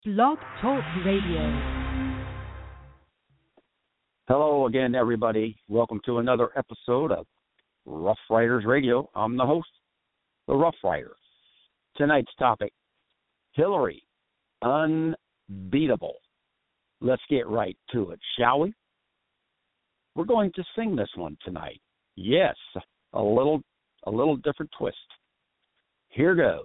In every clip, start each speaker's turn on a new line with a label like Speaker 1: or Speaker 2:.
Speaker 1: Blog Talk Radio.
Speaker 2: Hello again, everybody. Welcome to another episode of Rough Riders Radio. I'm the host, the Rough Rider. Tonight's topic, Hillary, unbeatable. Let's get right to it, shall we? We're going to sing this one tonight. Yes, a little different twist. Here goes.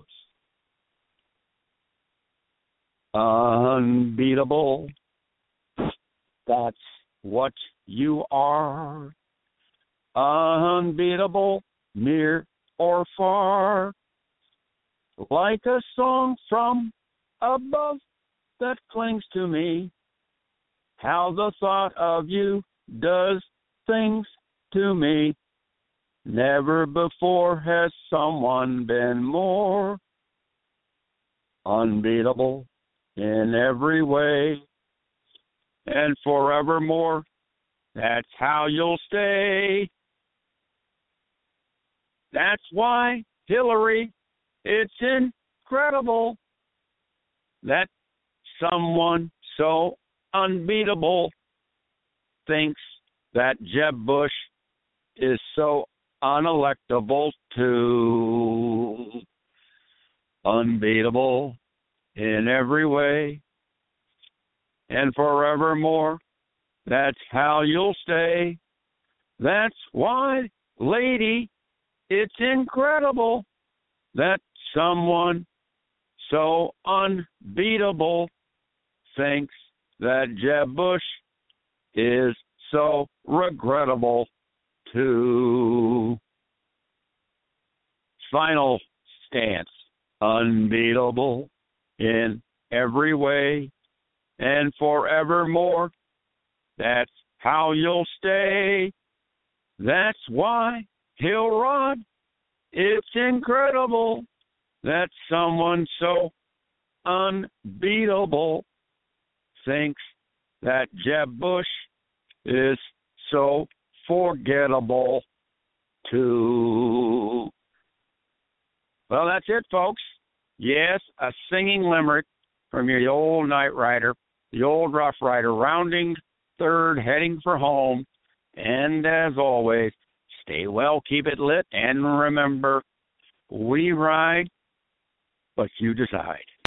Speaker 2: Unbeatable, that's what you are. Unbeatable, near or far. Like a song from above that clings to me. How the thought of you does things to me. Never before has someone been more unbeatable in every way, and forevermore, that's how you'll stay. That's why, Hillary, it's incredible that someone so unbeatable thinks that Jeb Bush is so unelectable too. Unbeatable in every way, and forevermore, that's how you'll stay. That's why, lady, it's incredible that someone so unbeatable thinks that Jeb Bush is so regrettable too. Final stance, unbeatable in every way, and forevermore, that's how you'll stay. That's why, Hillrod, it's incredible that someone so unbeatable thinks that Jeb Bush is so forgettable too. Well, that's it, folks. Yes, a singing limerick from your old Night Rider, the old Rough Rider, rounding third, heading for home. And as always, stay well, keep it lit, and remember, we ride, but you decide.